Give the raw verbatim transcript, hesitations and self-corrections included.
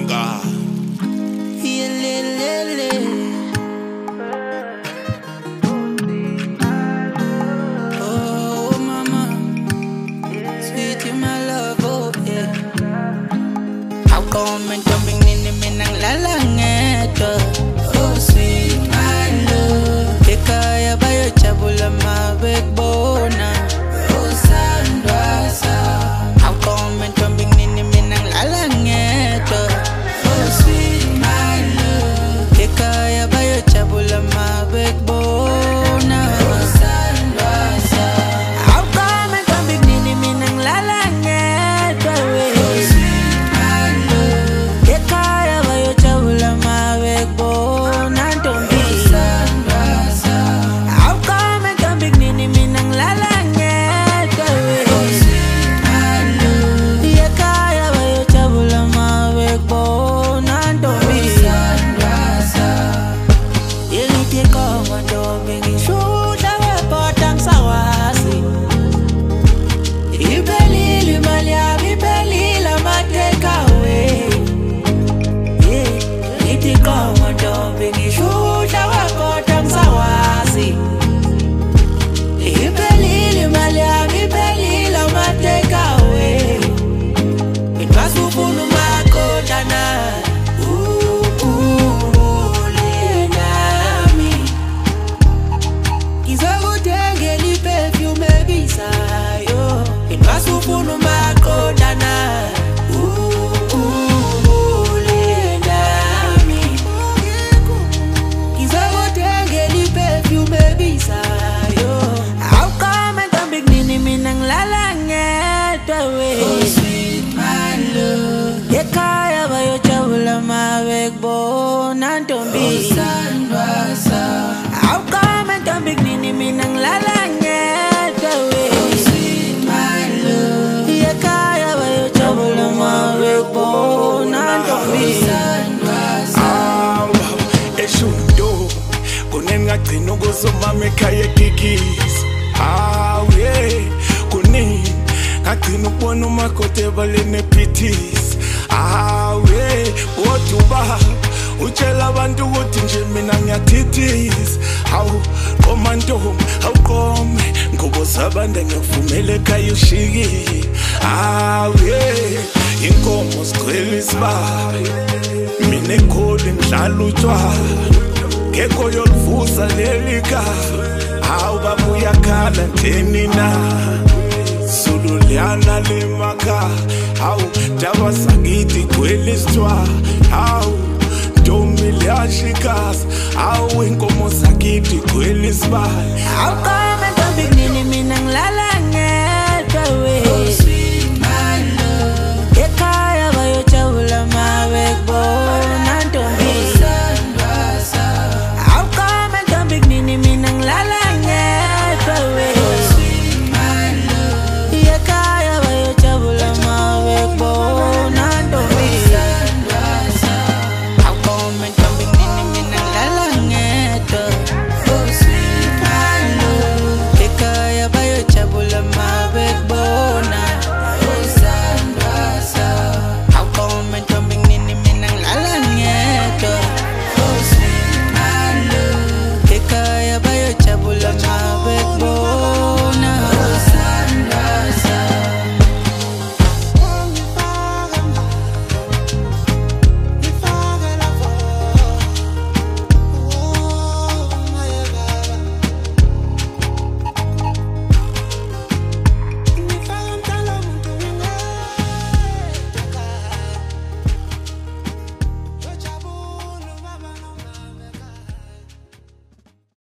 Nanga. Oh mama, sweet you my love, oh yeah. How come and jumping in the minang lalangeto? Oh sweet my love, kaya bayo chabula mabackbone. Oh sandwasa, how come and jumping in the minang lalangeto? Oh sweet my love, kaya bayo chabula mabackbone. Oh sweet my love, kaya bayo chabula mabackbone and don't be sandwasa. How come and don't be nini minang lalanget away? Oh sweet my love, kaya bayo chabula mabackbone and don't be sandwasa. Eshundo, kunenga tino gozo mame kaya kikis. Ah yeah, kuning. Akinu pono makote balene pitis. Ah we, wotuba uchela bantu wothi nje mina ngiyathitis. Hawu komando, hawu kome ngobo sabande ngivumele ekhaya ushiki. Ah we, inkomo sigcwele isibabe mina ekholi ngidlala utshwala ngekho yolivusa leli khaya. Hawu babuya khala ntheni na Sululiana le maka, how Java Sagiti Quelistwa, how Domilia Shikas, how Incomo Sagiti Quelisba, how